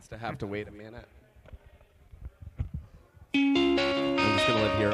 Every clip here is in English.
to have to wait a minute. I'm just gonna live here.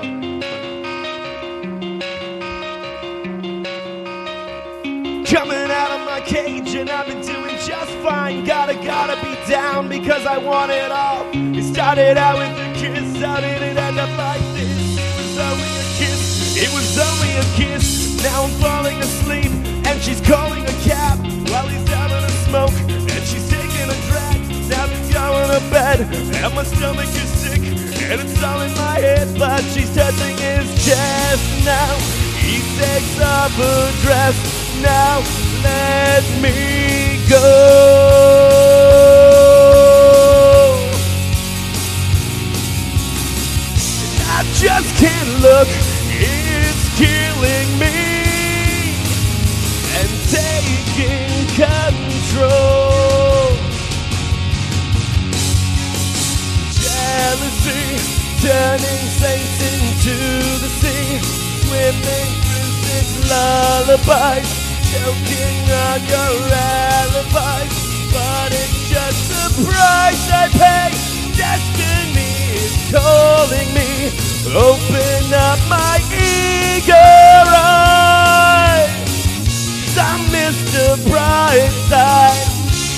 Coming out of my cage and I've been doing just fine. Gotta be down because I want it all. It started out with a kiss, how did it end up like this? It was only a kiss, it was only a kiss. Now I'm falling asleep and she's calling a cab while he's having a smoke and she's taking a drag. Now she's going to bed and my stomach is sick and it's all in my head, but she's touching his chest now. He takes off her dress. Now let me go. I just can't look, it's killing me and taking control. Jealousy turning saints into the sea, swimming through six lullabies, choking on your alibis, but it's just the price I pay. Destiny is calling me. Open up my eager eyes, 'cause I'm Mr. Brightside.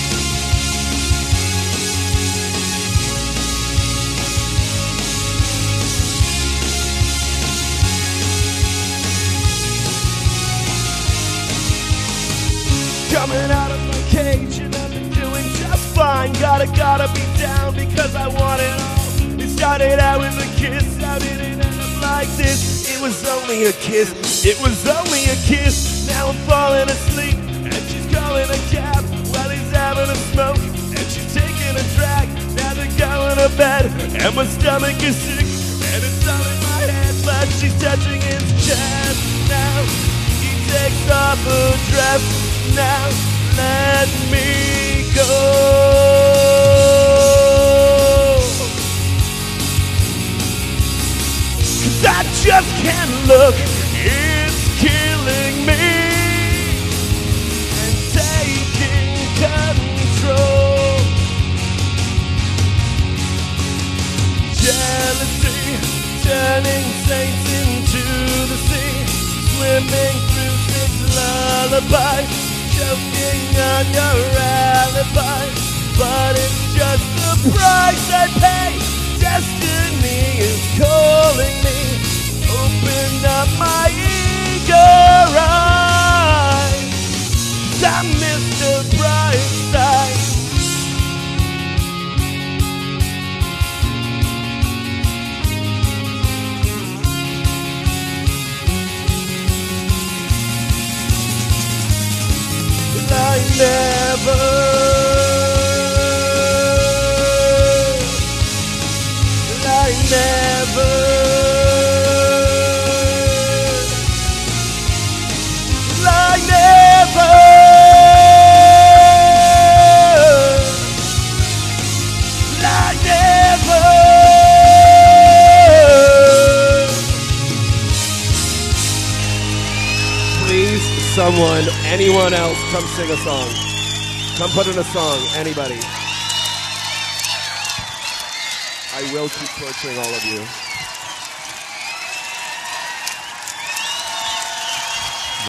Coming out of my cage and I've been doing just fine. Gotta be down because I want it all. It started out with a kiss, how did it end up like this? It was only a kiss, it was only a kiss. Now I'm falling asleep and she's calling a cab while he's having a smoke and she's taking a drag. Now they're going to bed and my stomach is sick and it's all in my head, but she's touching his chest now. He takes off her dress. Now let me go. 'Cause I just can't look, it's killing me and taking control. Jealousy turning saints into the sea, swimming through six lullabies, choking on your alibi, but it's just the price I pay. Destiny is calling me. Open up my eager eyes, 'cause I'm Mr. Brightside. I Please, someone, anyone else, come sing a song. Come put in a song, anybody. I will keep torturing all of you.